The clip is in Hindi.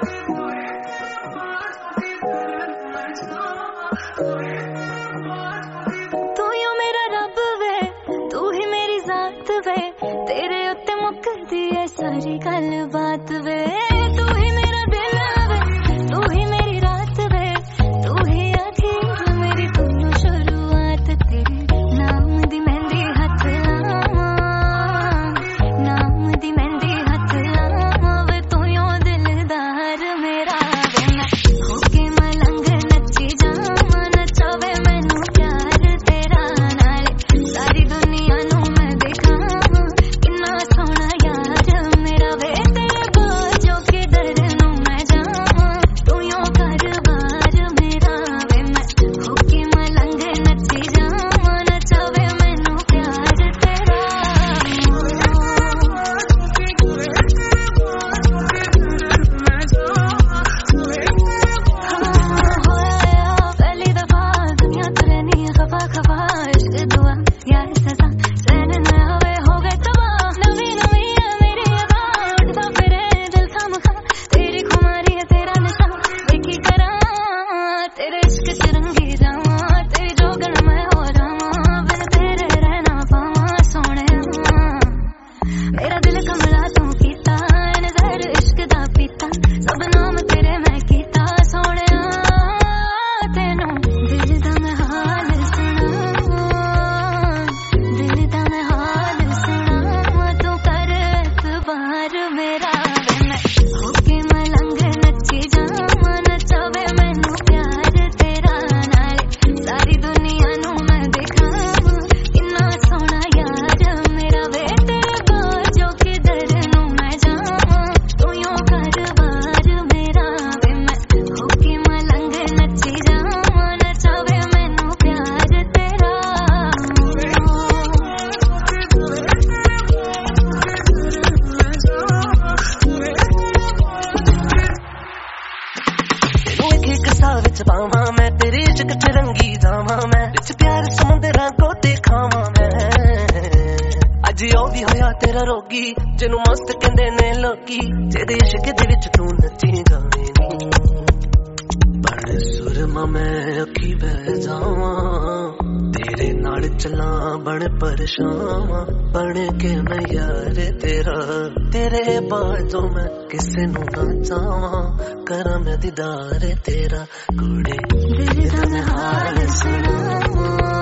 तू यो मेरा रब वे, तू ही मेरी जात वे, तेरे उत्ते मुकदी है सारी गल बात वे। तू ही मेरा दिल वे, तू ही मेरी रात वे, तू ही आखिर मेरी दोनों शुरुआत। तेरे नाम दी मेहंदी हथ लावां, नाम दी मेहंदी हथ लावां वे, तू यो दिलदार मेरा वे। मैं होके मलंग नच्ची जावां, नचावे मैनू प्यार तेरा नाल, सारी दुनिया नू मैं दिखावां किन्ना सोहना यार मेरा वे। तेरे बाजों के डर नू मैं जावां, तू यो कर बार मेरा वे। मैं होके मलंग नच्ची जावां, नचावे मैनू प्यार तेरा। पहली दफा दुनिया तो रहनी खफा खफा, इश्क दुआ या सजा सहन न आवे हो गए तबाह। नवी नवी है मेरी अदा, उठता फिरे दिल खामखा, तेरी खुमारी है तेरा नशा, देखी करा तेरे इश्क च रंगी जावां, तेरी जोगन मैं हो जावां, बिन तेरे रहना पावां सोहणिया। मेरा दिल कमला तू कीता, नजर इश्क दा पीता, सब नाम तेरे मैं कीता सोहणिया। तेनू दिल दा मैं हाल सुणावां, दिल दा मैं हाल सुणावां, तू कर एतबार मेरा वे। मैं होके मलंग नच्ची जावां, नचावे मैनू प्यार तेरा नाल, सारी दुनिया नू मैं दिखावां किन्ना सोहना यार मेरा वे। तेरे बाजों के डर नू मैं जावां, तू यो कर बार मेरा वे। मैं होके मलंग नच्ची जावां, नचावे मैनू प्यार तेरा। तेनू एक एक सा विच पावां मैं, तेरे इश्क च रंगी जावां मैं, विच प्यार समुंदरां को दिखावां मैं। अज ओ भी होया तेरा रोगी, जिनू मस्त कहंदे ने लोकी, जेदे इश्क दे विच तू नच्ची जावें नी। बड़ सुरमा मैं अखी बह जावां, तेरे नाल चलां बण परेशान, बण के मैं यार तेरा। तेरे बाजों मैं किसे नू ना चावां, करां मैं दीदार तेरा। कुड़े दिल दा मैं हाल सुणावां,